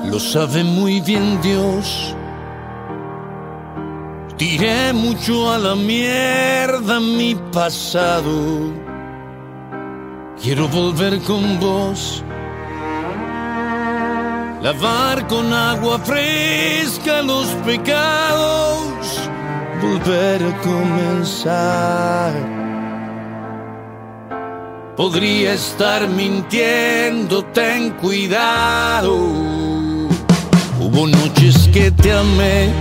lo sabe muy bien Dios. Tiré mucho a la mierda mi pasado. Quiero volver con vos, lavar con agua fresca los pecados, volver a comenzar. Podría estar mintiendo, ten cuidado. Hubo noches que te amé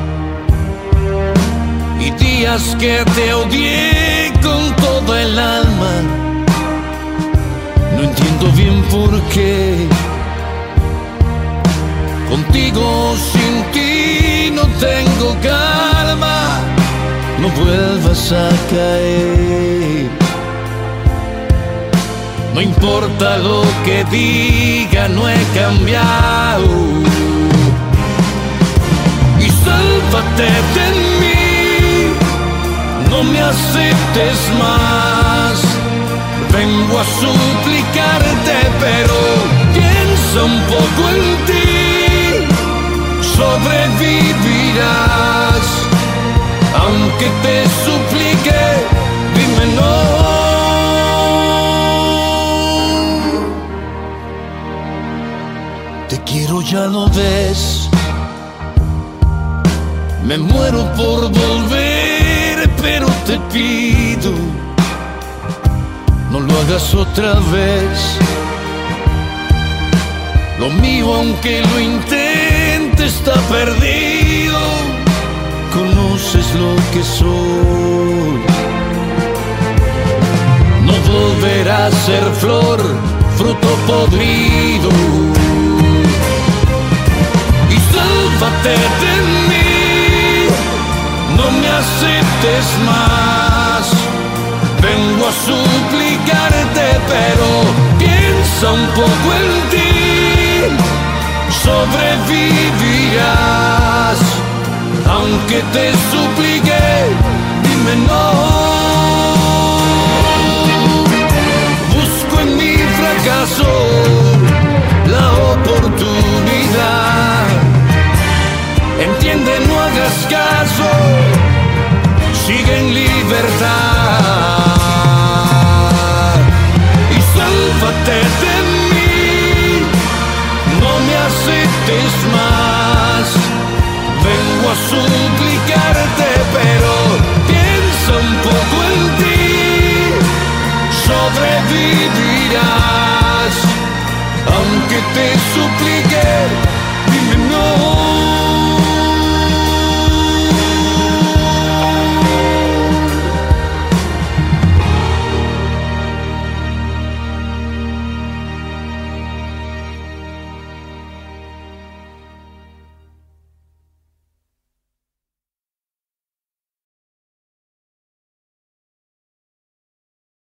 y días que te odié con toda el alma. No entiendo bien por qué. Contigo, sin ti, no tengo calma. No vuelvas a caer. No importa lo que diga, no he cambiado. Y sálvate de mí, no me aceptes más. Vengo a suplicarte, pero piensa un poco en ti. Sobrevivirás, aunque te suplique, dime no. Te quiero, ya lo ves. Me muero por volver, pero te pido, no lo hagas otra vez. Lo mío, aunque lo intente, está perdido. Conoces lo que soy. No volverá a ser flor, fruto podrido. Y sálvate de mí, no me aceptes más. Vengo a suplicarte, pero piensa un poco en ti. Sobrevivirás, aunque te suplique, dime no.